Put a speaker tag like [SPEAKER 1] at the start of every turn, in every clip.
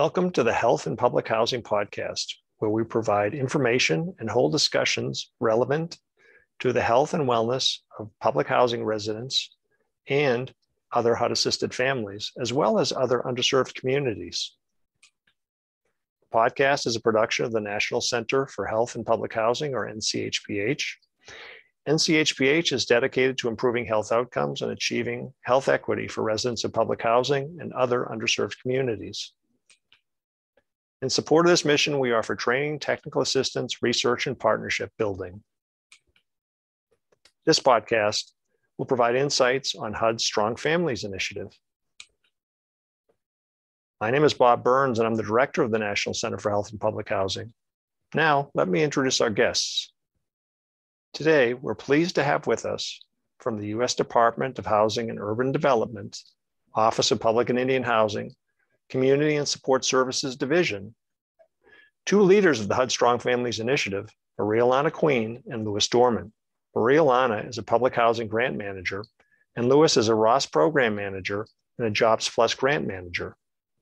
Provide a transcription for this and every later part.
[SPEAKER 1] Welcome to the Health and Public Housing Podcast, where we provide information and hold discussions relevant to the health and wellness of public housing residents and other HUD-assisted families, as well as other underserved communities. The podcast is a production of the National Center for Health and Public Housing, or NCHPH. NCHPH is dedicated to improving health outcomes and achieving health equity for residents of public housing and other underserved communities. In support of this mission, we offer training, technical assistance, research, and partnership building. This podcast will provide insights on HUD's Strong Families Initiative. My name is Bob Burns, and I'm the director of the National Center for Health and Public Housing. Now, let me introduce our guests. Today, we're pleased to have with us from the U.S. Department of Housing and Urban Development, Office of Public and Indian Housing, Community and Support Services Division, two leaders of the HUD Strong Families Initiative, Maria-Lana Queen and Louis Dorman. Maria-Lana is a public housing grant manager, and Louis is a Ross program manager and a Jobs Plus grant manager.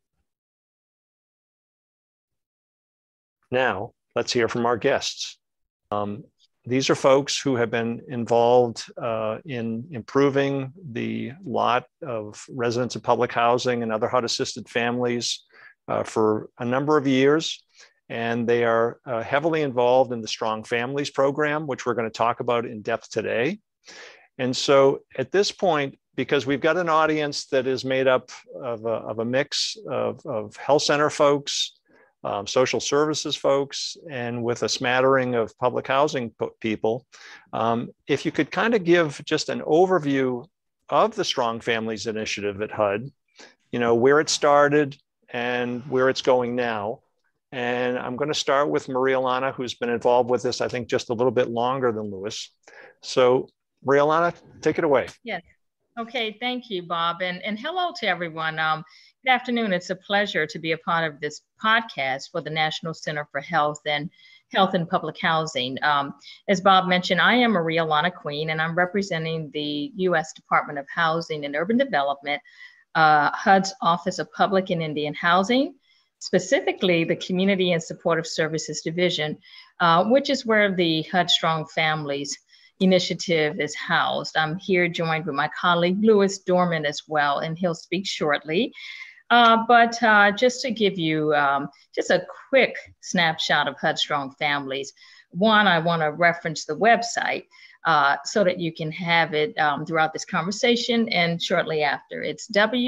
[SPEAKER 1] Now, let's hear from our guests. These are folks who have been involved in improving the lot of residents of public housing and other HUD-assisted families for a number of years. And they are heavily involved in the Strong Families program, which we're going to talk about in depth today. And so at this point, because we've got an audience that is made up of a mix of health center folks, social services folks, and with a smattering of public housing people, if you could kind of give just an overview of the Strong Families Initiative at HUD, you know, where it started and where it's going now. And I'm going to start with Maria-Lana, who's been involved with this, I think, just a little bit longer than Louis. So Maria-Lana, take it away.
[SPEAKER 2] Yes. Okay. Thank you, Bob. And hello to everyone. Good afternoon. It's a pleasure to be a part of this podcast for the National Center for Health and Public Housing. As Bob mentioned, I am Maria-Lana Queen, and I'm representing the U.S. Department of Housing and Urban Development, HUD's Office of Public and Indian Housing, specifically the Community and Supportive Services Division, which is where the HUD Strong Families Initiative is housed. I'm here joined with my colleague, Louis Dorman, as well, and he'll speak shortly. But just to give you just a quick snapshot of HUD Strong Families, one, I want to reference the website so that you can have it throughout this conversation and shortly after. It's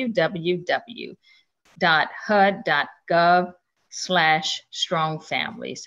[SPEAKER 2] www.hud.gov/strongfamilies.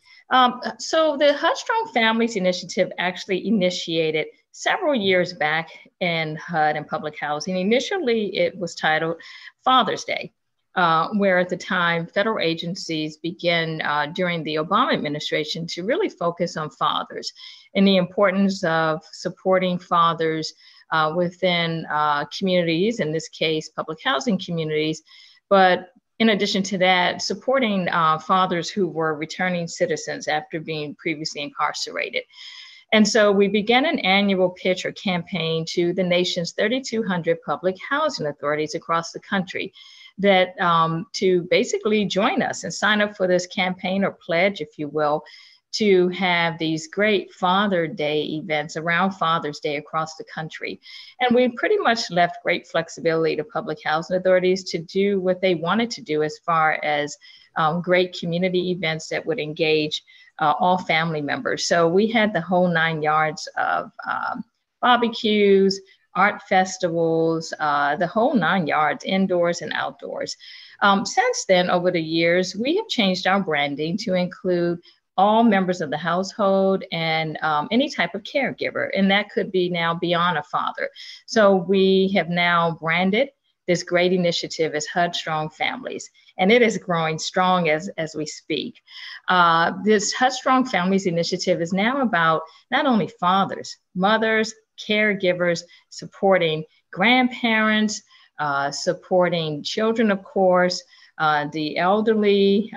[SPEAKER 2] So the HUD Strong Families Initiative actually initiated several years back in HUD and public housing. Initially, it was titled Father's Day, where at the time, federal agencies began during the Obama administration to really focus on fathers and the importance of supporting fathers within communities, in this case, public housing communities. But in addition to that, supporting fathers who were returning citizens after being previously incarcerated. And so we began an annual pitch or campaign to the nation's 3,200 public housing authorities across the country that to basically join us and sign up for this campaign or pledge, if you will, to have these great Father Day events around Father's Day across the country. And we pretty much left great flexibility to public housing authorities to do what they wanted to do as far as great community events that would engage all family members. So we had the whole 9 yards of barbecues, art festivals, the whole 9 yards, indoors and outdoors. Since then, over the years, we have changed our branding to include all members of the household and any type of caregiver. And that could be now beyond a father. So we have now branded this great initiative as HUD Strong Families, and it is growing strong as we speak. This HUD Strong Families Initiative is now about not only fathers, mothers, caregivers, supporting grandparents, supporting children, of course, the elderly,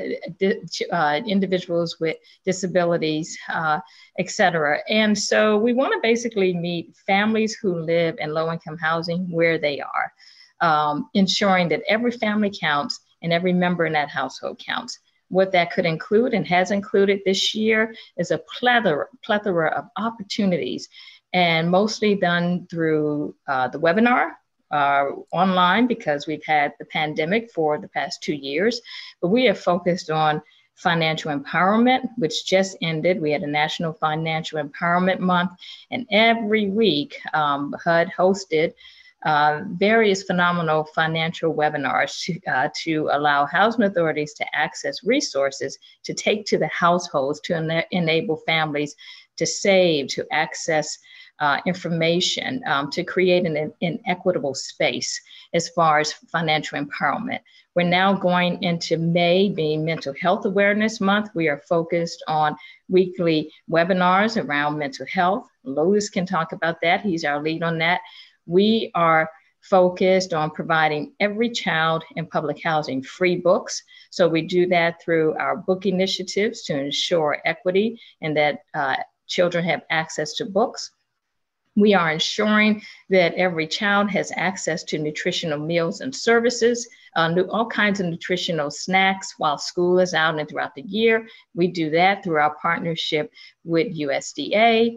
[SPEAKER 2] individuals with disabilities, et cetera. And so we want to basically meet families who live in low-income housing where they are, ensuring that every family counts and every member in that household counts. What that could include and has included this year is a plethora of opportunities, and mostly done through the webinar, online, because we've had the pandemic for the past 2 years. But we have focused on financial empowerment, which just ended. We had a National Financial Empowerment Month, and every week HUD hosted various phenomenal financial webinars to allow housing authorities to access resources to take to the households to enable families to save, to access information, to create an equitable space as far as financial empowerment. We're now going into May, being Mental Health Awareness Month. We are focused on weekly webinars around mental health. Lotus can talk about that. He's our lead on that. We are focused on providing every child in public housing free books. So we do that through our book initiatives to ensure equity and that children have access to books. We are ensuring that every child has access to nutritional meals and services, all kinds of nutritional snacks while school is out and throughout the year. We do that through our partnership with USDA.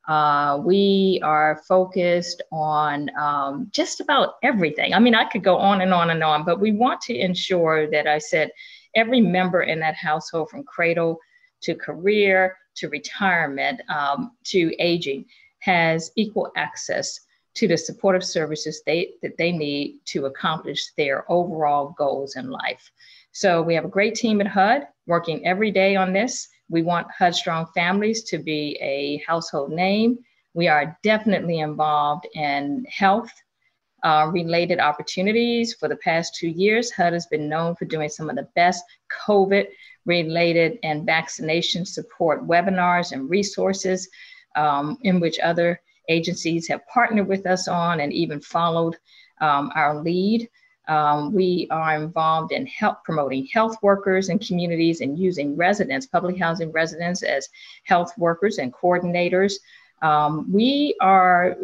[SPEAKER 2] We are focused on just about everything. I mean, I could go on and on and on, but we want to ensure that I said every member in that household, from cradle to career to retirement to aging, has equal access to the supportive services that they need to accomplish their overall goals in life. So we have a great team at HUD working every day on this. We want HUD Strong Families to be a household name. We are definitely involved in health related opportunities. For the past 2 years, HUD has been known for doing some of the best COVID related and vaccination support webinars and resources, in which other agencies have partnered with us on and even followed our lead. We are involved in promoting health workers in communities and using residents, public housing residents, as health workers and coordinators. We are,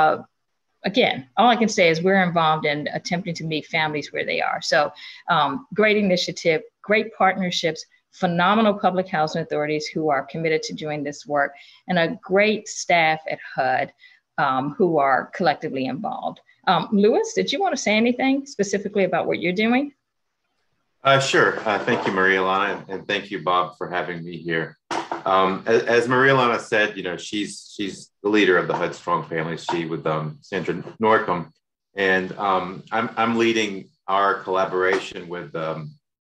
[SPEAKER 2] again, all I can say is we're involved in attempting to meet families where they are. So great initiative, great partnerships, phenomenal public housing authorities who are committed to doing this work, and a great staff at HUD who are collectively involved. Louis, did you want to say anything specifically about what you're doing?
[SPEAKER 3] Sure. Thank you, Maria-Lana, and thank you, Bob, for having me here. As Maria-Lana said, you know, she's the leader of the HUD Strong Families. She with Sandra Norcom, and I'm leading our collaboration with the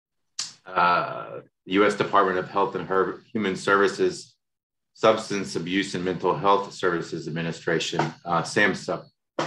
[SPEAKER 3] U.S. Department of Health and Human Services, Substance Abuse and Mental Health Services Administration, SAMHSA.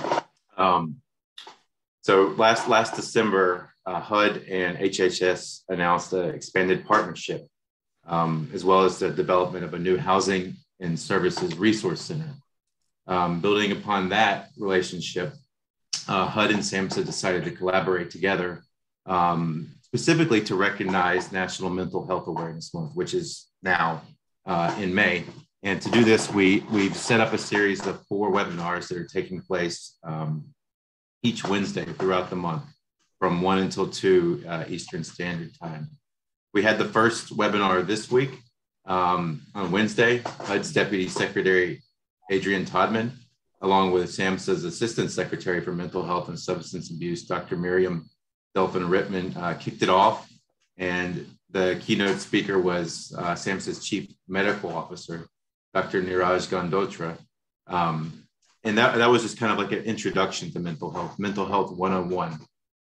[SPEAKER 3] So last December, HUD and HHS announced an expanded partnership, as well as the development of a new Housing and Services Resource Center. Building upon that relationship, HUD and SAMHSA decided to collaborate together, specifically to recognize National Mental Health Awareness Month, which is now in May. And to do this, we've set up a series of 4 webinars that are taking place each Wednesday throughout the month from 1 until 2 Eastern Standard Time. We had the first webinar this week on Wednesday. HUD's Deputy Secretary, Adrian Todman, along with SAMHSA's Assistant Secretary for Mental Health and Substance Abuse, Dr. Miriam Delphin-Rittman, kicked it off. And the keynote speaker was SAMHSA's Chief Medical Officer, Dr. Neeraj Gandotra. And that was just kind of like an introduction to mental health 101.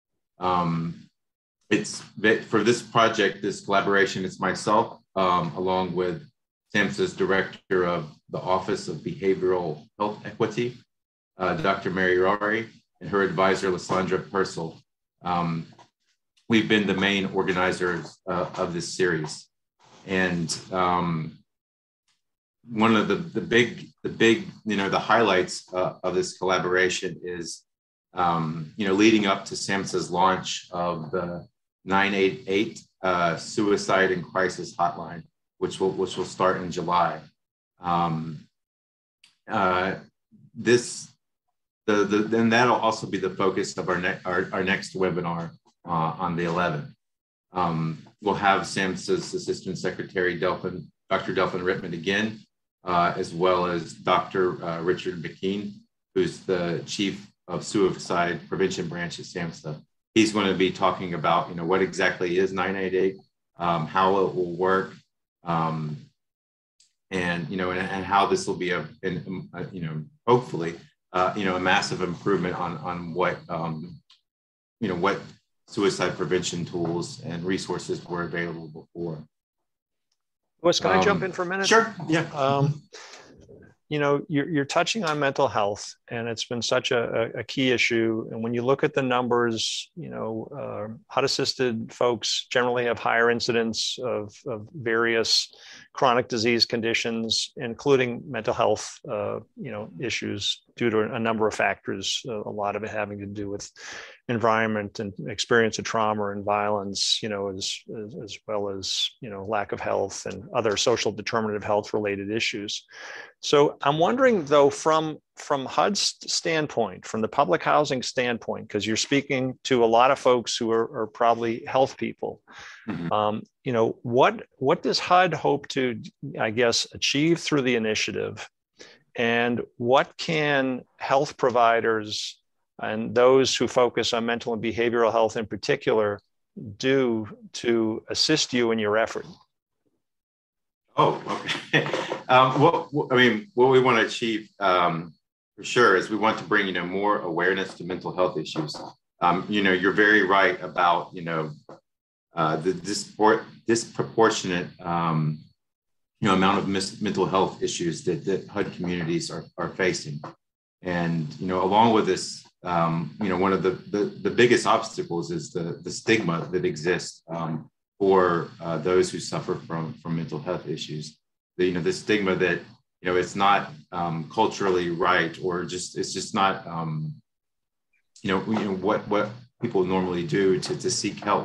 [SPEAKER 3] It's for this project, this collaboration, it's myself, along with SAMHSA's Director of the Office of Behavioral Health Equity, Dr. Mary Rari, and her advisor, Lysandra Purcell. We've been the main organizers of this series. And one of the big, the highlights of this collaboration is, leading up to SAMHSA's launch of the 988 Suicide and Crisis Hotline, which will start in July. Then that'll also be the focus of our next webinar on the 11th. We'll have SAMHSA's Assistant Secretary, Dr. Delphin Rittman again, as well as Dr. Richard McKean, who's the Chief of Suicide Prevention Branch at SAMHSA. He's going to be talking about, what exactly is 988, how it will work, and how this will be hopefully, a massive improvement on what, what suicide prevention tools and resources were available before.
[SPEAKER 1] Wes, can I jump in for a minute?
[SPEAKER 3] Sure. Yeah.
[SPEAKER 1] You're touching on mental health, and it's been such a key issue. And when you look at the numbers, HUD-assisted folks generally have higher incidence of various chronic disease conditions, including mental health, issues due to a number of factors, a lot of it having to do with environment and experience of trauma and violence, as well as, lack of health and other social determinative health related issues. So I'm wondering, though, from HUD's standpoint, from the public housing standpoint, because you're speaking to a lot of folks who are probably health people, what does HUD hope to, achieve through the initiative? And what can health providers and those who focus on mental and behavioral health in particular do to assist you in your effort?
[SPEAKER 3] Oh, okay. What we want to achieve for sure is we want to bring, more awareness to mental health issues. You're very right about, the disproportionate, amount of mental health issues that HUD communities are facing. And, along with this, one of the biggest obstacles is the stigma that exists for those who suffer from mental health issues. The stigma that, it's not culturally right, or it's just not, what people normally do to seek help.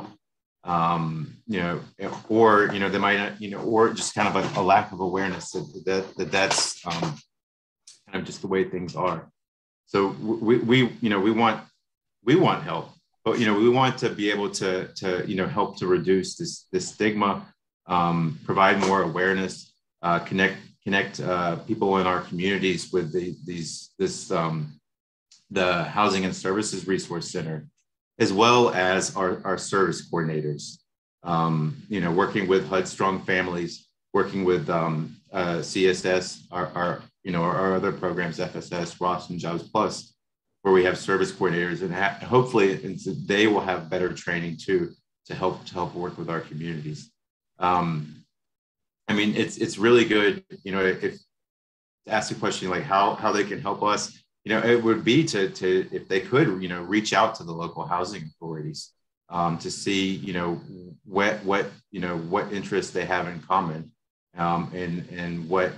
[SPEAKER 3] Or they might not, or just kind of a lack of awareness that's kind of just the way things are. So we want help, but we want to be able to help to reduce this stigma, provide more awareness, connect people in our communities with the Housing and Services Resource Center, as well as our service coordinators, working with HUD Strong Families, working with CSS, our other programs, FSS, Ross, and Jobs Plus, where we have service coordinators, and hopefully they will have better training too to help work with our communities. It's really good, if to ask the question like how they can help us. It would be to if they could, reach out to the local housing authorities to see, what interests they have in common, and what,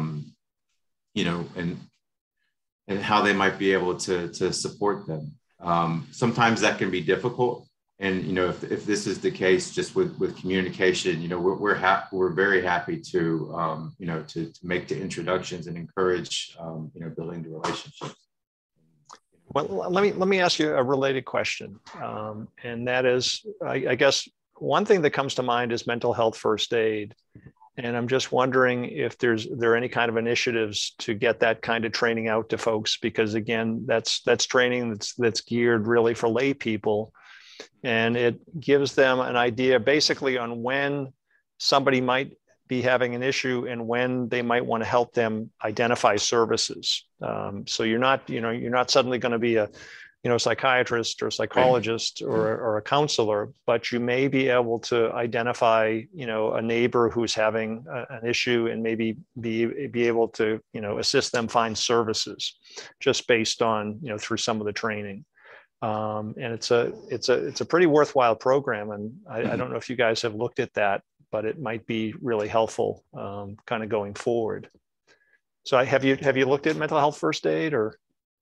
[SPEAKER 3] and how they might be able to support them. Sometimes that can be difficult, and if this is the case, just with communication, we're very happy to to make the introductions and encourage building the relationships.
[SPEAKER 1] Well, let me ask you a related question, and that is, I guess one thing that comes to mind is mental health first aid, and I'm just wondering if there are any kind of initiatives to get that kind of training out to folks, because again, that's training that's geared really for lay people, and it gives them an idea basically on when somebody might be having an issue and when they might want to help them identify services. So you're not suddenly going to be a psychiatrist or a psychologist or a counselor, but you may be able to identify a neighbor who's having an issue and maybe be able to assist them find services just based on through some of the training. And it's a pretty worthwhile program, and I don't know if you guys have looked at that, but it might be really helpful kind of going forward. So have you looked at mental health first aid or?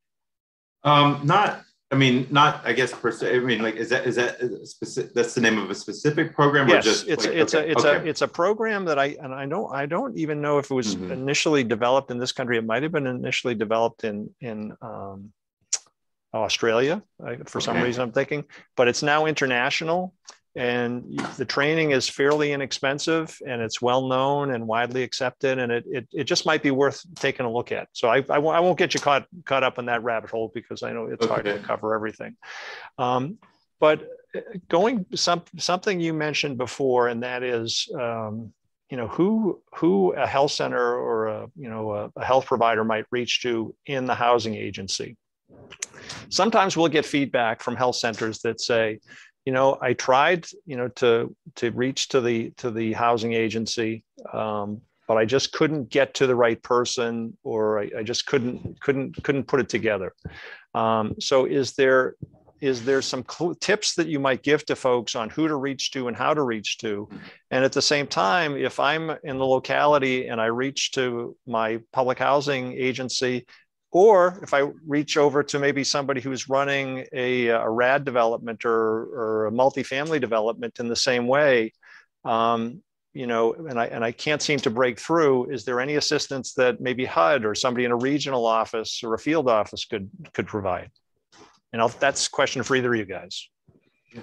[SPEAKER 3] Not, I guess per se. Is that specific? That's the name of a specific program?
[SPEAKER 1] Yes,
[SPEAKER 3] or just
[SPEAKER 1] it's a program that I don't even know if it was initially developed in this country. It might have been initially developed in Australia for some reason, I'm thinking, but it's now international. and the training is fairly inexpensive, and it's well known and widely accepted, and it just might be worth taking a look at. So I won't get you caught up in that rabbit hole, because I know it's hard to cover everything. But something you mentioned before, and that is, who a health center or a health provider might reach to in the housing agency. Sometimes we'll get feedback from health centers that say, I tried, to reach to the housing agency, but I just couldn't get to the right person, or I just couldn't put it together. So is there some tips that you might give to folks on who to reach to and how to reach to? And at the same time, if I'm in the locality and I reach to my public housing agency, or if I reach over to maybe somebody who's running a RAD development or a multifamily development in the same way, and I can't seem to break through, is there any assistance that maybe HUD or somebody in a regional office or a field office could provide? And that's a question for either of you guys. Yeah.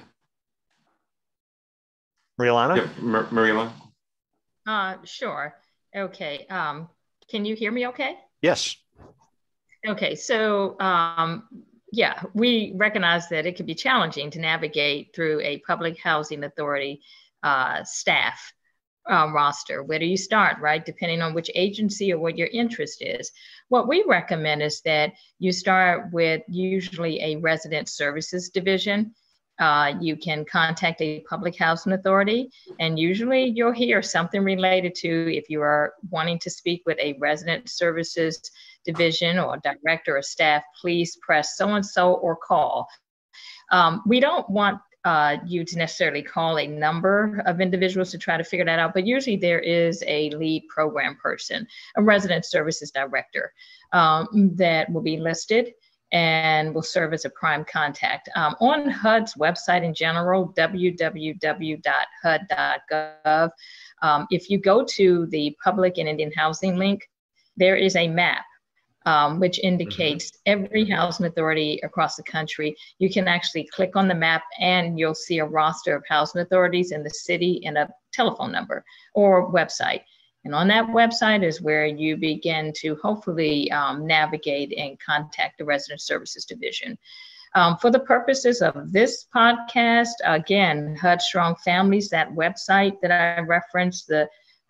[SPEAKER 1] Marielana?
[SPEAKER 3] Yeah, Marielana?
[SPEAKER 2] Sure. Okay. Can you hear me okay?
[SPEAKER 1] Yes.
[SPEAKER 2] Okay. So, yeah, we recognize that it can be challenging to navigate through a public housing authority staff roster. Where do you start, right? Depending on which agency or what your interest is. What we recommend is that you start with usually a resident services division. You can contact a public housing authority, and usually you'll hear something related to, if you are wanting to speak with a resident services division or director or staff, please press so-and-so or call. We don't want you to necessarily call a number of individuals to try to figure that out, but usually there is a lead program person, a resident services director that will be listed and will serve as a prime contact. On HUD's website in general, www.hud.gov, if you go to the public and Indian housing link, there is a map which indicates every housing authority across the country. You can actually click on the map and you'll see a roster of housing authorities in the city and a telephone number or website. And on that website is where you begin to hopefully navigate and contact the Resident Services Division. For the purposes of this podcast, again, HUD Strong Families, that website that I referenced, the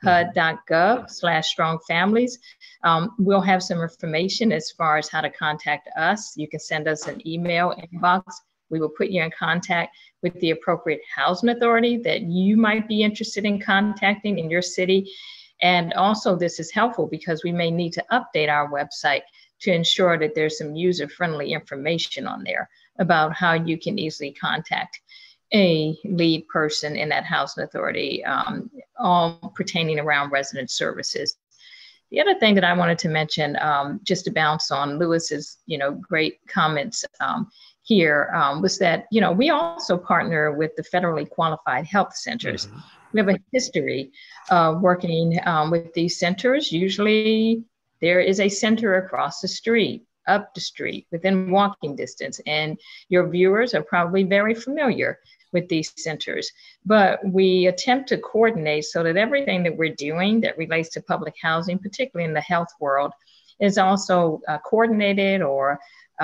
[SPEAKER 2] hud.gov/strong families. We'll have some information as far as how to contact us. You can send us an email inbox. We will put you in contact with the appropriate housing authority that you might be interested in contacting in your city. And also this is helpful because we may need to update our website to ensure that there's some user-friendly information on there about how you can easily contact a lead person in that housing authority, all pertaining around resident services. The other thing that I wanted to mention, just to bounce on Lewis's, great comments here, was that, we also partner with the federally qualified health centers. Mm-hmm. We have a history of working with these centers. Usually there is a center across the street, up the street, within walking distance, and your viewers are probably very familiar with these centers. But we attempt to coordinate so that everything that we're doing that relates to public housing, particularly in the health world, is also coordinated or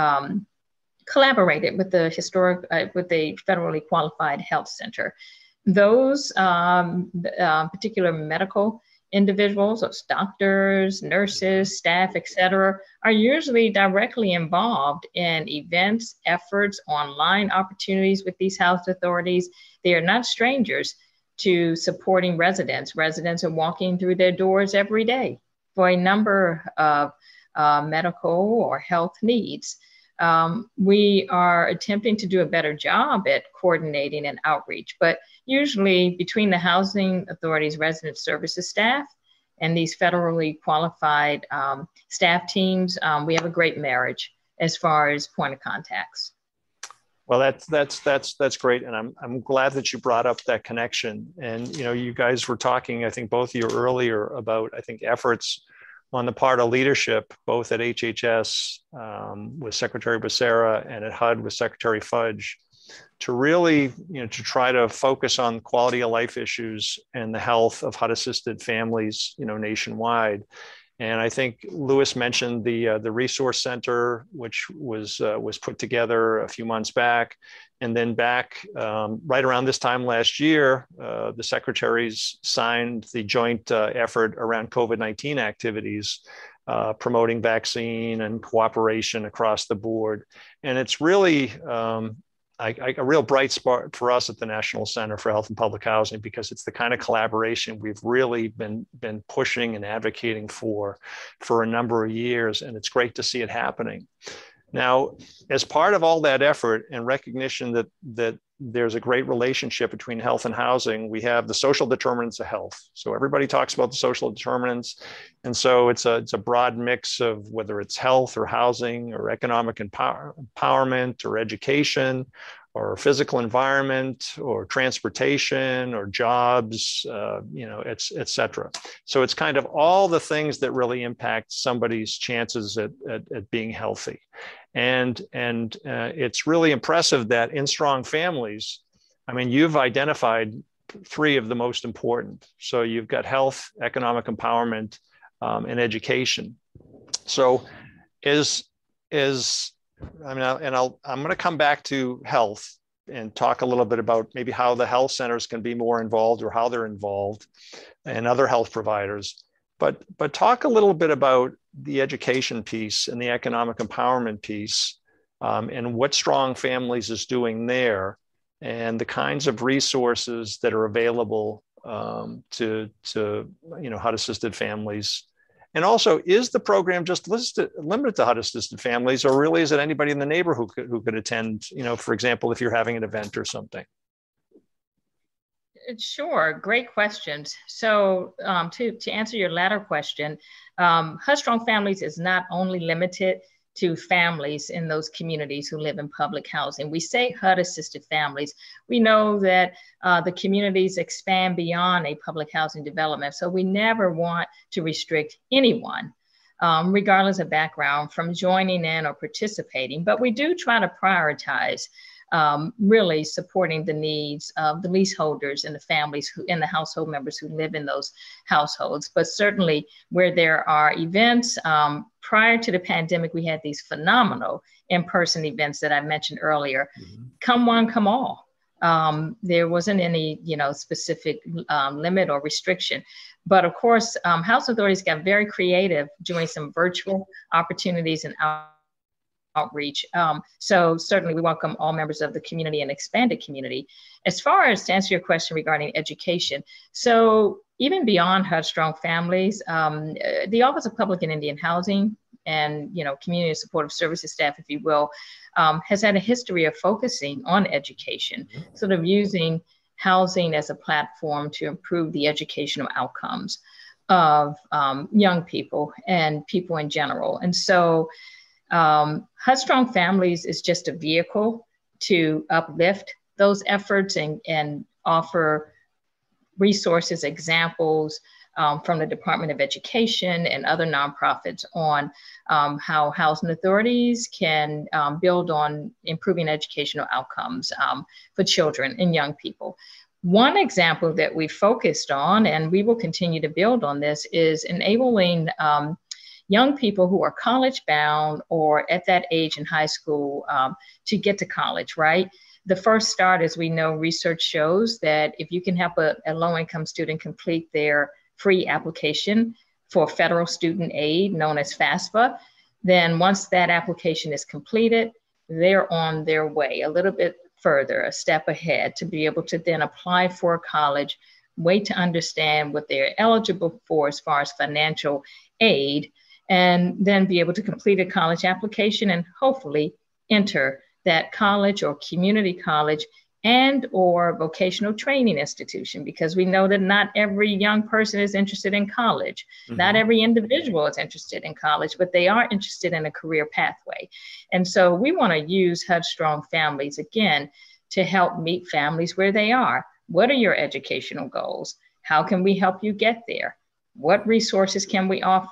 [SPEAKER 2] collaborated with the with the federally qualified health center. Those particular medical individuals, doctors, nurses, staff, et cetera, are usually directly involved in events, efforts, online opportunities with these housing authorities. They are not strangers to supporting residents. Residents are walking through their doors every day for a number of medical or health needs. We are attempting to do a better job at coordinating and outreach, but usually between the housing authorities, resident services staff, and these federally qualified staff teams, we have a great marriage as far as point of contacts.
[SPEAKER 1] Well, that's great, and I'm glad that you brought up that connection. And you guys were talking, I think both of you earlier, about efforts on the part of leadership, both at HHS with Secretary Becerra and at HUD with Secretary Fudge, to really, to try to focus on quality of life issues and the health of HUD-assisted families, nationwide. And I think Louis mentioned the resource center, which was put together a few months back, and then back right around this time last year, the secretaries signed the joint effort around COVID-19 activities, promoting vaccine and cooperation across the board. And it's really a real bright spot for us at the National Center for Health and Public Housing, because it's the kind of collaboration we've really been pushing and advocating for a number of years, and it's great to see it happening. Now, as part of all that effort and recognition that there's a great relationship between health and housing, we have the social determinants of health. So everybody talks about the social determinants. And so it's a broad mix of whether it's health or housing or economic empowerment or education or physical environment or transportation or jobs, et cetera. So it's kind of all the things that really impact somebody's chances at being healthy. And it's really impressive that in Strong Families, I mean, you've identified three of the most important. So you've got health, economic empowerment, and education. So I'm going to come back to health and talk a little bit about maybe how the health centers can be more involved or how they're involved, and other health providers. But talk a little bit about the education piece and the economic empowerment piece, and what Strong Families is doing there, and the kinds of resources that are available to HUD-assisted families. And also, is the program just limited to HUD-assisted families, or really is it anybody in the neighborhood who could attend, for example, if you're having an event or something?
[SPEAKER 2] Sure, great questions. So to answer your latter question, HUD Strong Families is not only limited to families in those communities who live in public housing. We say HUD-assisted families. We know that the communities expand beyond a public housing development. So we never want to restrict anyone, regardless of background, from joining in or participating. But we do try to prioritize really supporting the needs of the leaseholders and the families and the household members who live in those households. But certainly where there are events, prior to the pandemic, we had these phenomenal in-person events that I mentioned earlier. Mm-hmm. Come one, come all. There wasn't any, specific limit or restriction. But of course, housing authorities got very creative doing some virtual opportunities and outreach. So certainly we welcome all members of the community and expanded community. As far as to answer your question regarding education, so even beyond HUD Strong Families, the Office of Public and Indian Housing and Community and Supportive Services staff, if you will, has had a history of focusing on education, sort of using housing as a platform to improve the educational outcomes of young people and people in general. And so HUD Strong Families is just a vehicle to uplift those efforts and offer resources, examples from the Department of Education and other nonprofits on how housing authorities can build on improving educational outcomes for children and young people. One example that we focused on, and we will continue to build on this, is enabling young people who are college bound or at that age in high school to get to college, right? The first start, as we know, research shows that if you can help a low-income student complete their free application for federal student aid known as FAFSA, then once that application is completed, they're on their way a little bit further, a step ahead, to be able to then apply for college, wait to understand what they're eligible for as far as financial aid, and then be able to complete a college application and hopefully enter that college or community college and or vocational training institution, because we know that not every young person is interested in college. Mm-hmm. Not every individual is interested in college, but they are interested in a career pathway. And so we want to use HUD Strong Families, again, to help meet families where they are. What are your educational goals? How can we help you get there? What resources can we offer?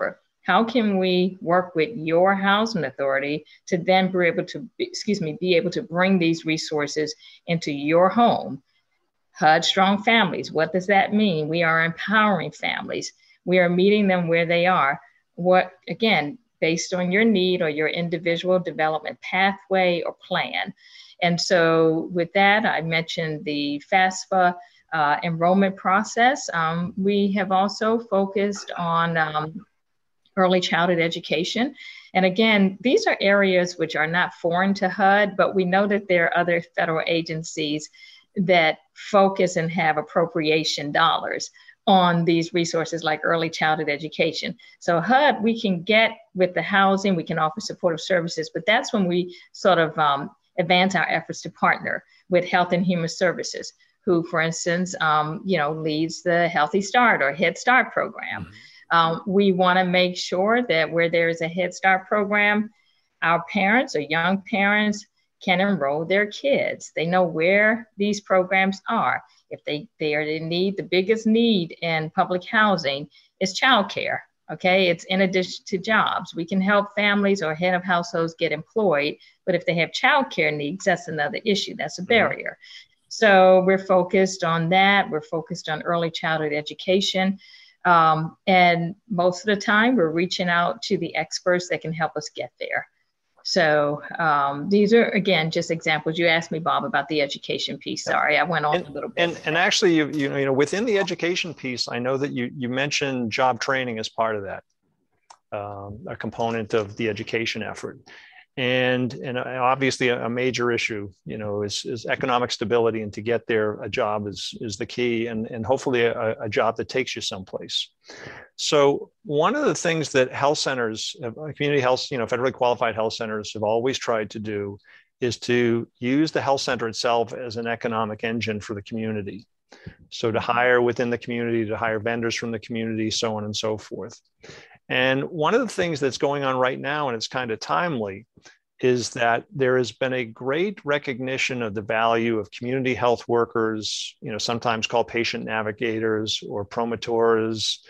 [SPEAKER 2] How can we work with your housing authority to then be able to bring these resources into your home? HUD Strong Families, what does that mean? We are empowering families. We are meeting them where they are. What, again, based on your need or your individual development pathway or plan. And so with that, I mentioned the FAFSA enrollment process. We have also focused on early childhood education. And again, these are areas which are not foreign to HUD, but we know that there are other federal agencies that focus and have appropriation dollars on these resources like early childhood education. So HUD, we can get with the housing, we can offer supportive services, but that's when we sort of advance our efforts to partner with Health and Human Services, who, for instance, leads the Healthy Start or Head Start program. We want to make sure that where there is a Head Start program, our parents or young parents can enroll their kids. They know where these programs are. If they are in need, the biggest need in public housing is childcare. Okay, it's in addition to jobs. We can help families or head of households get employed, but if they have childcare needs, that's another issue. That's a barrier. So we're focused on that. We're focused on early childhood education. And most of the time, we're reaching out to the experts that can help us get there. So these are, again, just examples. You asked me, Bob, about the education piece. Sorry, I went on a little bit.
[SPEAKER 1] And actually, you know, within the education piece, I know that you mentioned job training as part of that, a component of the education effort. And obviously a major issue, you know, is economic stability, and to get there, a job is the key, and hopefully a job that takes you someplace. So one of the things that health centers, community health, you know, federally qualified health centers have always tried to do is to use the health center itself as an economic engine for the community. So to hire within the community, to hire vendors from the community, so on and so forth. And one of the things that's going on right now, and it's kind of timely, is that there has been a great recognition of the value of community health workers, you know, sometimes called patient navigators or promotors,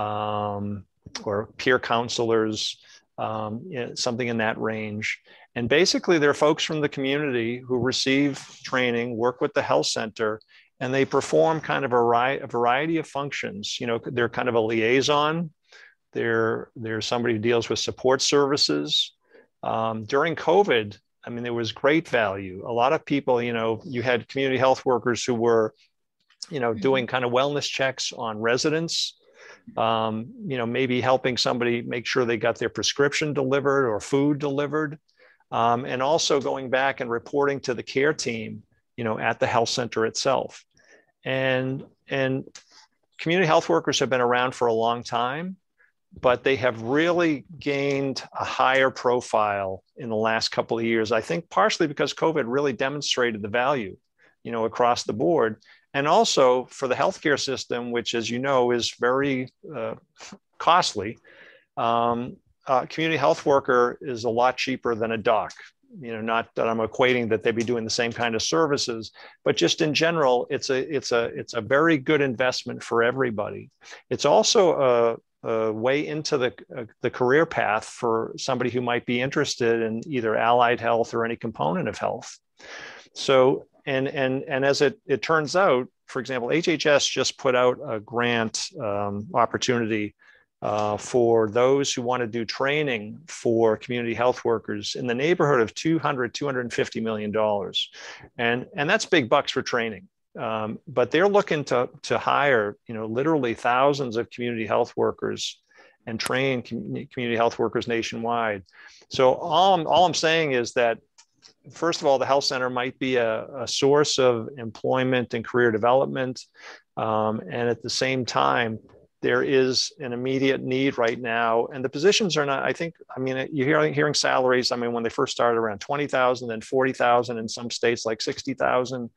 [SPEAKER 1] or peer counselors, something in that range. And basically, they're folks from the community who receive training, work with the health center, and they perform kind of a variety of functions. You know, they're kind of a liaison. They're somebody who deals with support services. During COVID, I mean, there was great value. A lot of people, you know, you had community health workers who were, you know, doing kind of wellness checks on residents, you know, maybe helping somebody make sure they got their prescription delivered or food delivered, and also going back and reporting to the care team, you know, at the health center itself. And community health workers have been around for a long time, but they have really gained a higher profile in the last couple of years. I think partially because COVID really demonstrated the value, you know, across the board. And also for the healthcare system, which, as you know, is very costly. Community health worker is a lot cheaper than a doc. You know, not that I'm equating that they'd be doing the same kind of services, but just in general, it's a very good investment for everybody. It's also a way into the career path for somebody who might be interested in either allied health or any component of health. So, and as it turns out, for example, HHS just put out a grant opportunity for those who want to do training for community health workers in the neighborhood of $250 million. And that's big bucks for training. But they're looking to hire, you know, literally thousands of community health workers and train community health workers nationwide. So all I'm saying is that, first of all, the health center might be a source of employment and career development. And at the same time, there is an immediate need right now. And the positions are not, I mean, you're hearing salaries. I mean, when they first started around 20,000, then 40,000 in some states, like 60,000.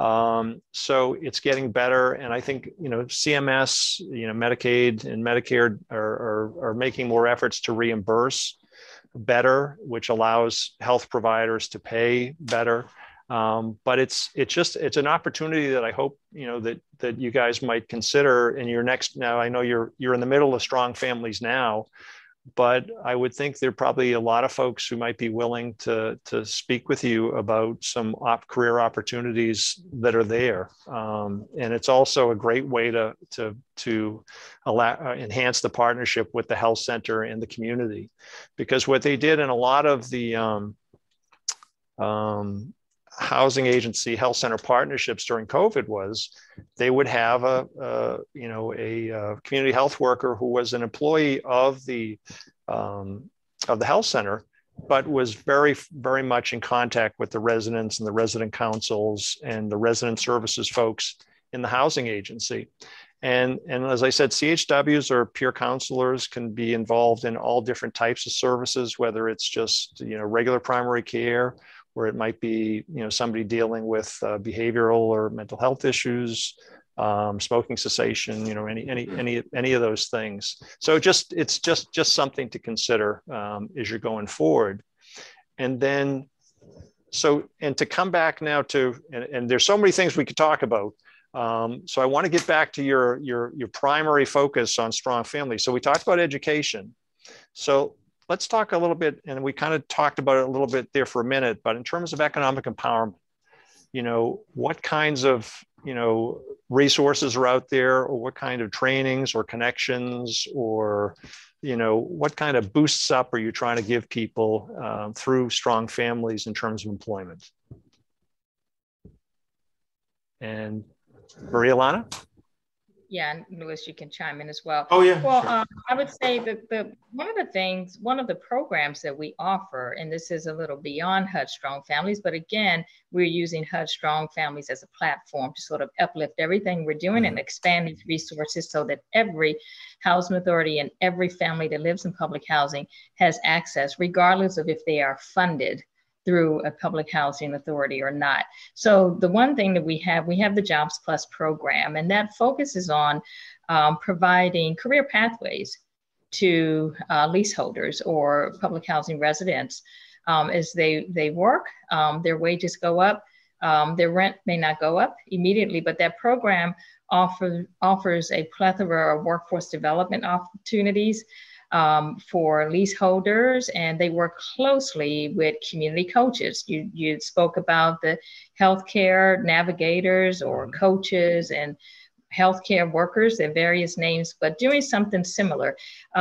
[SPEAKER 1] So it's getting better. And I think, you know, CMS, you know, Medicaid and Medicare are making more efforts to reimburse better, which allows health providers to pay better. But it's an opportunity that I hope, you know, that you guys might consider in your next. Now, I know you're in the middle of Strong Families now, but I would think there are probably a lot of folks who might be willing to speak with you about some career opportunities that are there. And it's also a great way to enhance the partnership with the health center and the community, because what they did in a lot of the housing agency health center partnerships during COVID was they would have a community health worker who was an employee of the health center, but was very, very much in contact with the residents and the resident councils and the resident services folks in the housing agency. And as I said, CHWs or peer counselors can be involved in all different types of services, whether it's just, regular primary care, or it might be, somebody dealing with behavioral or mental health issues, smoking cessation, any of those things. So it's just something to consider as you're going forward. And then, and to come back now to, and there's so many things we could talk about. So I want to get back to your primary focus on strong families. So we talked about education. So let's talk a little bit, and we kind of talked about it a little bit there for a minute, but in terms of economic empowerment, what kinds of, resources are out there, or what kind of trainings or connections, or, what kind of boosts up are you trying to give people through strong families in terms of employment? And Maria-Lana?
[SPEAKER 2] Yeah, and Louis, you can chime in as well.
[SPEAKER 3] Oh, yeah.
[SPEAKER 2] Well,
[SPEAKER 3] sure.
[SPEAKER 2] I would say that one of the programs that we offer, and this is a little beyond HUD Strong Families, but again, we're using HUD Strong Families as a platform to sort of uplift everything we're doing and expand these resources so that every housing authority and every family that lives in public housing has access, regardless of if they are funded through a public housing authority or not. So the one thing that we have the Jobs Plus program, and that focuses on providing career pathways to leaseholders or public housing residents as they work. Their wages go up, their rent may not go up immediately, but that program offers a plethora of workforce development opportunities for leaseholders, and they work closely with community coaches. You spoke about the healthcare navigators or coaches and healthcare workers, their various names, but doing something similar,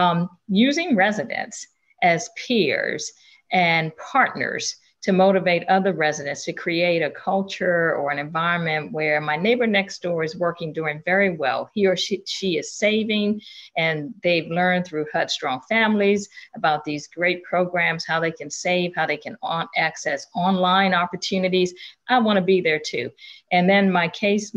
[SPEAKER 2] using residents as peers and partners to motivate other residents to create a culture or an environment where my neighbor next door is doing very well. He or she is saving, and they've learned through HUD Strong Families about these great programs, how they can save, how they can access online opportunities. I want to be there too. And then my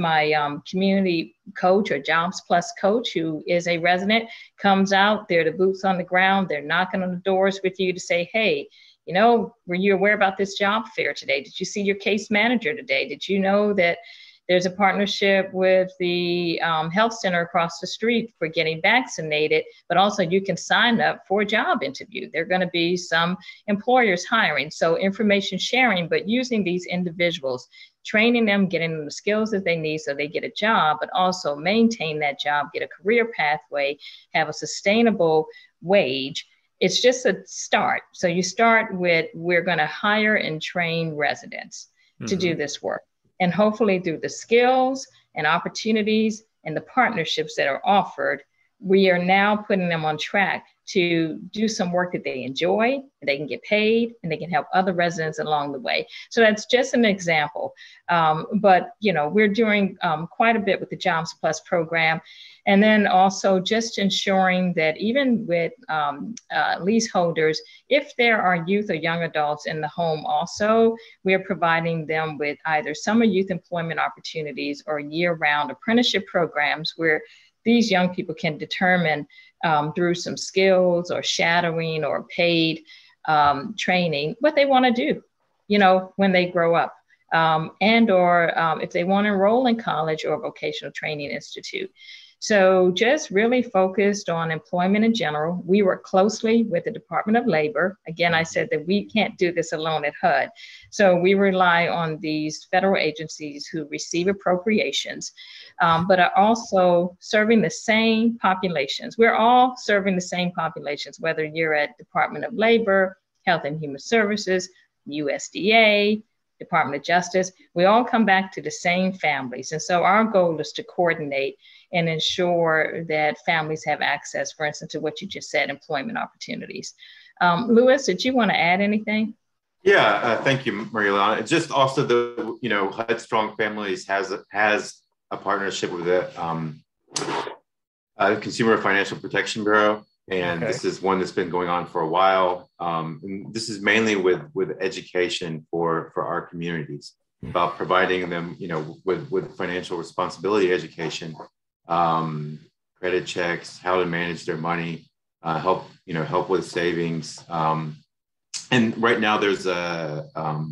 [SPEAKER 2] community coach or Jobs Plus coach, who is a resident, comes out, they're the boots on the ground, they're knocking on the doors with you to say, hey, were you aware about this job fair today? Did you see your case manager today? Did you know that there's a partnership with the health center across the street for getting vaccinated, but also you can sign up for a job interview. There are going to be some employers hiring. So information sharing, but using these individuals, training them, getting them the skills that they need so they get a job, but also maintain that job, get a career pathway, have a sustainable wage. It's just a start. So you start with, we're going to hire and train residents to do this work. And hopefully through the skills and opportunities and the partnerships that are offered, we are now putting them on track to do some work that they enjoy, and they can get paid, and they can help other residents along the way. So that's just an example. But we're doing quite a bit with the Jobs Plus program. And then also just ensuring that even with leaseholders, if there are youth or young adults in the home also, we're providing them with either summer youth employment opportunities or year-round apprenticeship programs where these young people can determine through some skills or shadowing or paid training what they want to do, when they grow up, and or if they want to enroll in college or vocational training institute. So just really focused on employment in general. We work closely with the Department of Labor. Again, I said that we can't do this alone at HUD. So we rely on these federal agencies who receive appropriations, but are also serving the same populations. We're all serving the same populations, whether you're at Department of Labor, Health and Human Services, USDA, Department of Justice. We all come back to the same families. And so our goal is to coordinate and ensure that families have access, for instance, to what you just said, employment opportunities. Louis, did you want to add anything?
[SPEAKER 3] Yeah, thank you, Marielana. Just also HUD Strong Families has a partnership with the Consumer Financial Protection Bureau. And This is one that's been going on for a while. And this is mainly with education for our communities about providing them, with financial responsibility education, credit checks, how to manage their money, help with savings. And right now there's a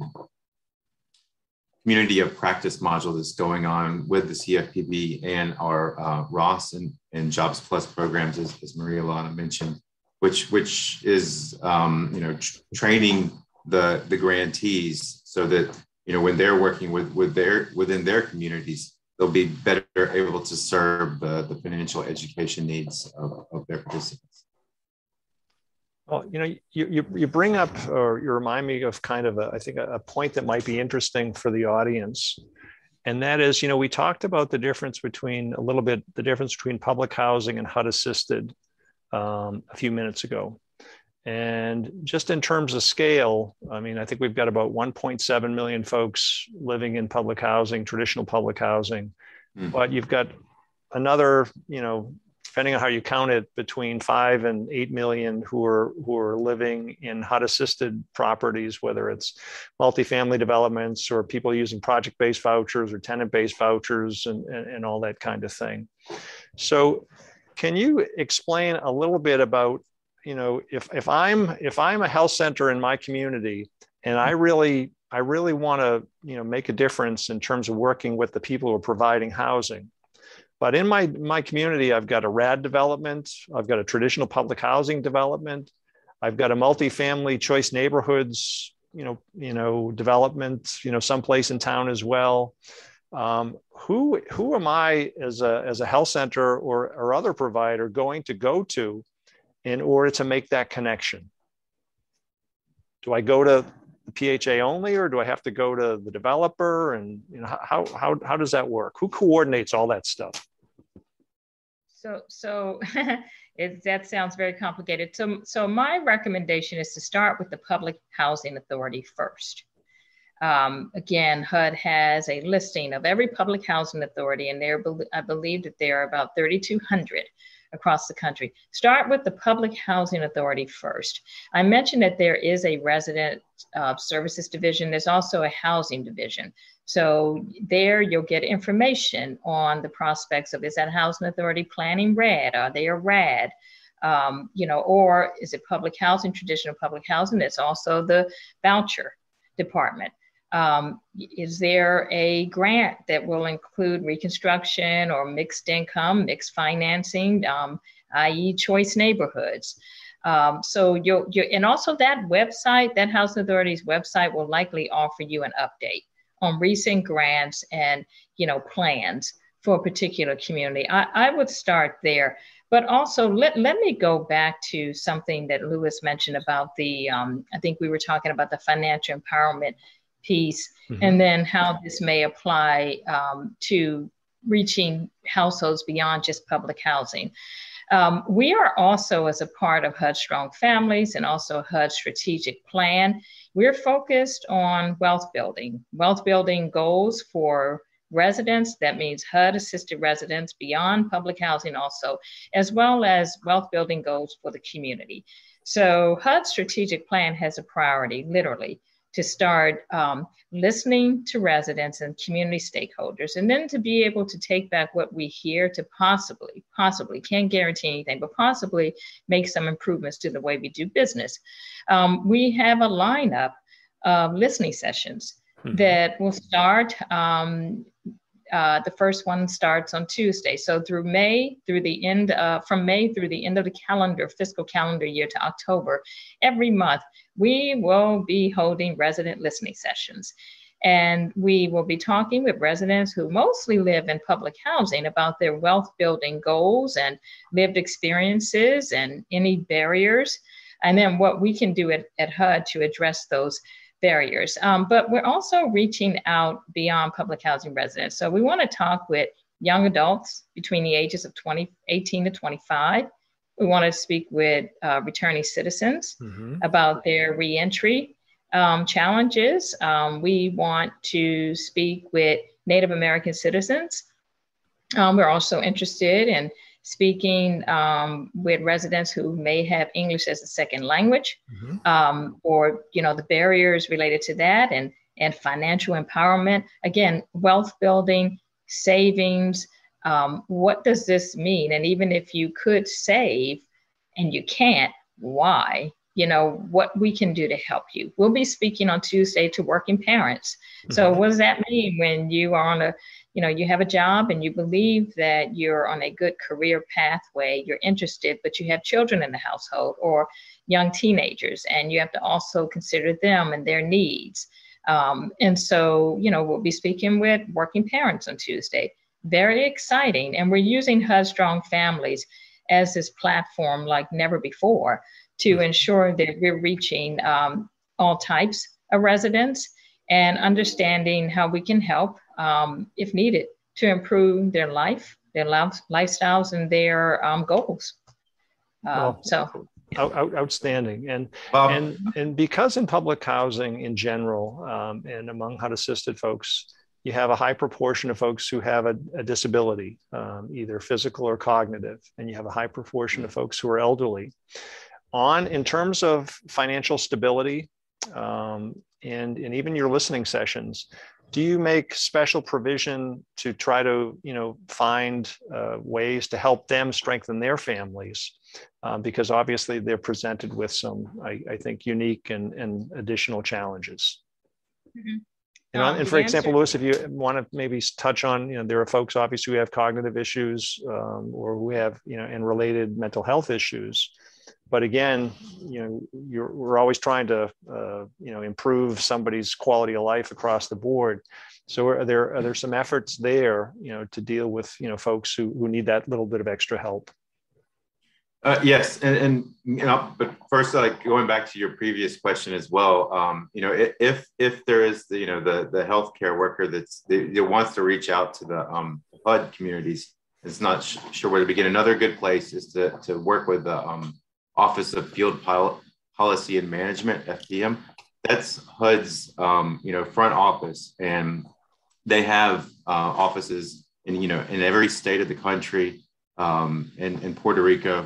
[SPEAKER 3] community of practice module that's going on with the CFPB and our Ross and Jobs Plus programs, as Marielana mentioned, which is training the grantees so that when they're working within their communities, they'll be better able to serve the financial education needs of their participants.
[SPEAKER 1] Well, you bring up, or you remind me of kind of I think a point that might be interesting for the audience. And that is, we talked about the difference between public housing and HUD assisted a few minutes ago. And just in terms of scale, I think we've got about 1.7 million folks living in public housing, traditional public housing, but you've got another, depending on how you count it, between 5 and 8 million who are living in HUD-assisted properties, whether it's multifamily developments or people using project-based vouchers or tenant-based vouchers and all that kind of thing. So can you explain a little bit about, if I'm a health center in my community and I really want to, make a difference in terms of working with the people who are providing housing. But in my community, I've got a RAD development, I've got a traditional public housing development, I've got a multifamily choice neighborhoods, development, someplace in town as well. Who am I as a health center or other provider going to go to in order to make that connection? Do I go to the PHA only, or do I have to go to the developer? And how does that work? Who coordinates all that stuff?
[SPEAKER 2] So that sounds very complicated. So my recommendation is to start with the Public Housing Authority first. Again, HUD has a listing of every public housing authority, and I believe that there are about 3,200 across the country. Start with the Public Housing Authority first. I mentioned that there is a resident services division. There's also a housing division. So there you'll get information on the prospects of, is that housing authority planning RAD? Are they a RAD? Or is it public housing, traditional public housing? It's also the voucher department. Is there a grant that will include reconstruction or mixed income, mixed financing, i.e. choice neighborhoods? So and also that website, that housing authority's website will likely offer you an update on recent grants and, plans for a particular community. I would start there. But also, let me go back to something that Louis mentioned about I think we were talking about the financial empowerment piece, and then how this may apply to reaching households beyond just public housing. We are also, as a part of HUD Strong Families and also HUD Strategic Plan, we're focused on wealth building goals for residents. That means HUD assisted residents beyond public housing also, as well as wealth building goals for the community. So HUD Strategic Plan has a priority, literally, to start listening to residents and community stakeholders, and then to be able to take back what we hear to possibly, can't guarantee anything, but possibly make some improvements to the way we do business. We have a lineup of listening sessions that will start the first one starts on Tuesday. So through May, through the end, from May through the end of the fiscal calendar year to October, every month, we will be holding resident listening sessions. And we will be talking with residents who mostly live in public housing about their wealth building goals and lived experiences and any barriers, and then what we can do at HUD to address those barriers. But we're also reaching out beyond public housing residents. So we want to talk with young adults between the ages of 18 to 25. We want to speak with returning citizens about their reentry challenges. We want to speak with Native American citizens. We're also interested in speaking with residents who may have English as a second language, or the barriers related to that, and financial empowerment. Again, wealth building, savings. What does this mean? And even if you could save and you can't, why? What we can do to help you. We'll be speaking on Tuesday to working parents. So what does that mean when you are on you have a job and you believe that you're on a good career pathway, you're interested, but you have children in the household or young teenagers, and you have to also consider them and their needs. And so, we'll be speaking with working parents on Tuesday. Very exciting. And we're using HUD Strong Families as this platform like never before to ensure that we're reaching all types of residents and understanding how we can help, if needed, to improve their lifestyles, and their goals.
[SPEAKER 1] Outstanding. And because in public housing in general, and among HUD-assisted folks, you have a high proportion of folks who have a disability, either physical or cognitive, and you have a high proportion of folks who are elderly. In terms of financial stability, and even your listening sessions, do you make special provision to try to find ways to help them strengthen their families? Because obviously they're presented with some, I think, unique and additional challenges. And for example, Louis, if you want to maybe touch on, there are folks obviously who have cognitive issues, or who have, and related mental health issues. But again, we're always trying to, improve somebody's quality of life across the board. So are there some efforts there, to deal with, folks who need that little bit of extra help?
[SPEAKER 3] Yes, but first, going back to your previous question as well, if there is the healthcare worker that wants to reach out to the HUD communities, is not sure where to begin. Another good place is to work with the Office of Field Policy and Management, FPM. That's HUD's front office, and they have offices in every state of the country, in Puerto Rico,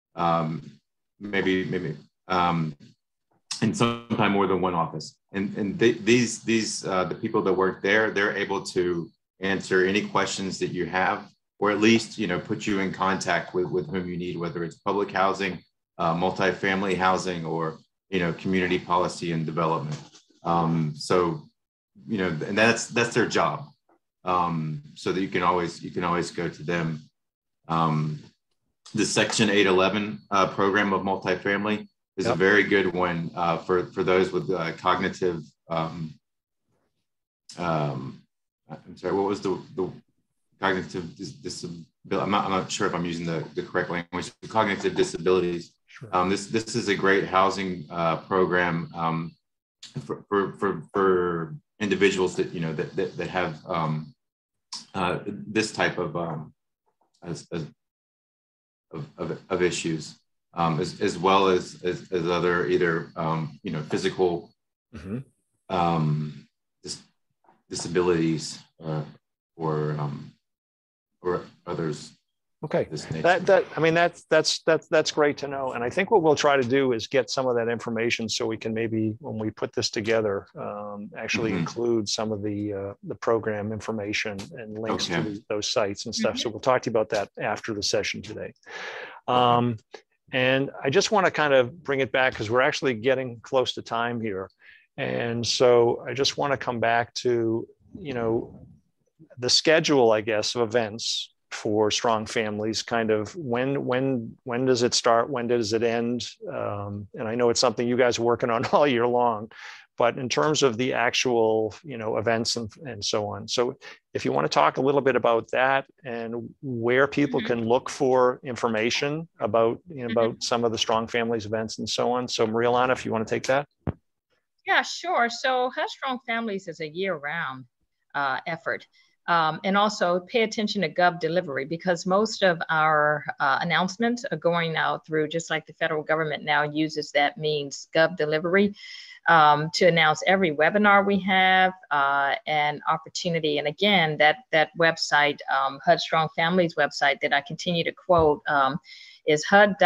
[SPEAKER 3] maybe and sometimes more than one office. And these the people that work there, they're able to answer any questions that you have, or at least put you in contact with whom you need, whether it's public housing, multifamily housing, or community policy and development. So and that's their job. So that you can always go to them. The Section 811 program of multifamily is a very good one for those with cognitive. I'm sorry, what was the cognitive disability? I'm not sure if I'm using the correct language. The cognitive disabilities. Sure. This is a great housing program for individuals that that have this type of issues, as well as other either physical disabilities or others.
[SPEAKER 1] Okay, that's great to know. And I think what we'll try to do is get some of that information so we can maybe, when we put this together, actually include some of the program information and links to those sites and stuff. So we'll talk to you about that after the session today. And I just want to kind of bring it back because we're actually getting close to time here. And so I just want to come back to, the schedule, I guess, of events for Strong Families, kind of when does it start? When does it end? And I know it's something you guys are working on all year long, but in terms of the actual, events and so on. So if you want to talk a little bit about that and where people can look for information about, about some of the Strong Families events and so on. So Marialana, if you want to take that.
[SPEAKER 2] Yeah, sure. So HUD Strong Families is a year-round effort. And also pay attention to Gov Delivery, because most of our announcements are going out through, just like the federal government now uses that means, Gov Delivery, to announce every webinar we have and opportunity. And again, that website, HUD Strong Families website that I continue to quote is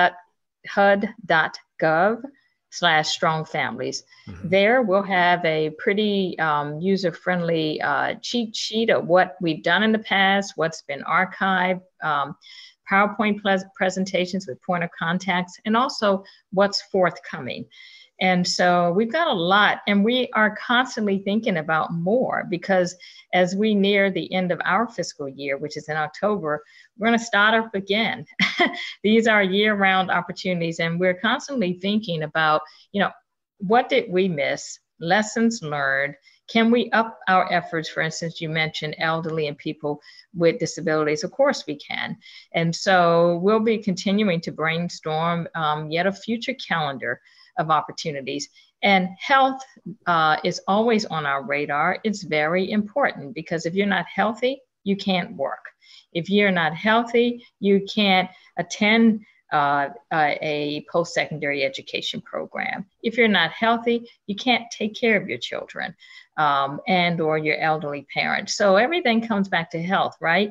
[SPEAKER 2] hud.gov/Strong Families. There we'll have a pretty user-friendly cheat sheet of what we've done in the past, what's been archived, PowerPoint presentations with point of contacts, and also what's forthcoming. And so we've got a lot, and we are constantly thinking about more, because as we near the end of our fiscal year, which is in October, we're going to start up again. These are year-round opportunities, and we're constantly thinking about, what did we miss? Lessons learned. Can we up our efforts? For instance, you mentioned elderly and people with disabilities. Of course we can. And so we'll be continuing to brainstorm yet a future calendar of opportunities. And health is always on our radar. It's very important, because if you're not healthy, you can't work. If you're not healthy, you can't attend a post-secondary education program. If you're not healthy, you can't take care of your children and or your elderly parents. So everything comes back to health, right?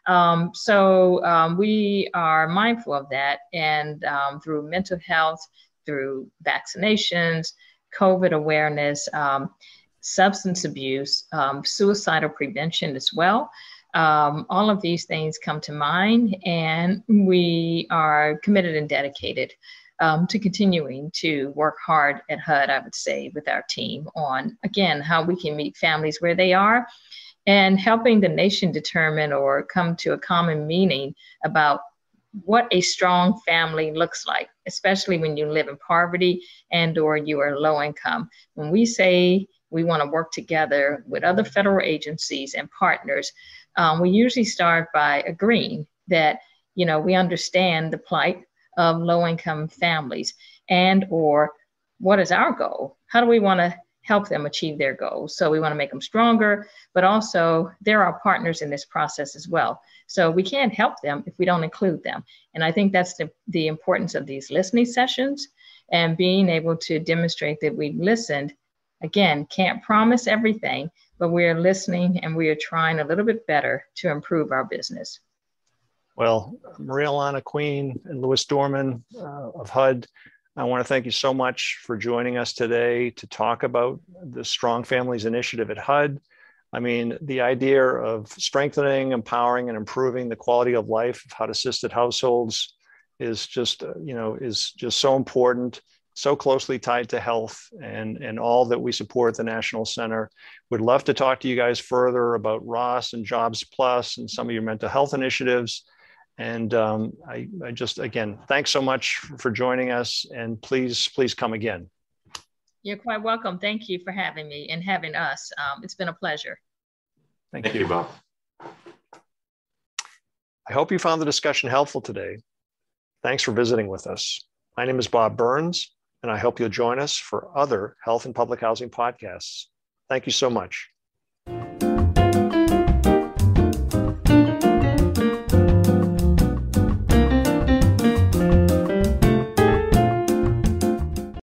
[SPEAKER 2] So we are mindful of that, and through mental health, through vaccinations, COVID awareness, substance abuse, suicidal prevention as well. All of these things come to mind, and we are committed and dedicated to continuing to work hard at HUD, I would say, with our team on, again, how we can meet families where they are and helping the nation determine or come to a common meaning about what a strong family looks like, especially when you live in poverty and or you are low income. When we say we want to work together with other federal agencies and partners, we usually start by agreeing that, we understand the plight of low-income families, and or what is our goal? How do we want to help them achieve their goals? So we want to make them stronger, but also they're our partners in this process as well. So we can't help them if we don't include them. And I think that's the importance of these listening sessions, and being able to demonstrate that we've listened. Again, can't promise everything, but we are listening and we are trying a little bit better to improve our business.
[SPEAKER 1] Well, Marialana Queen and Louis Dorman of HUD, I want to thank you so much for joining us today to talk about the Strong Families Initiative at HUD. I mean, the idea of strengthening, empowering, and improving the quality of life of HUD-assisted households is just, so important, so closely tied to health and all that we support at the National Center. Would love to talk to you guys further about Ross and Jobs Plus and some of your mental health initiatives. And I just, again, thanks so much for joining us, and please come again.
[SPEAKER 2] You're quite welcome. Thank you for having me and having us. It's been a pleasure.
[SPEAKER 1] Thank
[SPEAKER 3] you, Bob.
[SPEAKER 1] I hope you found the discussion helpful today. Thanks for visiting with us. My name is Bob Burns, and I hope you'll join us for other health and public housing podcasts. Thank you so much.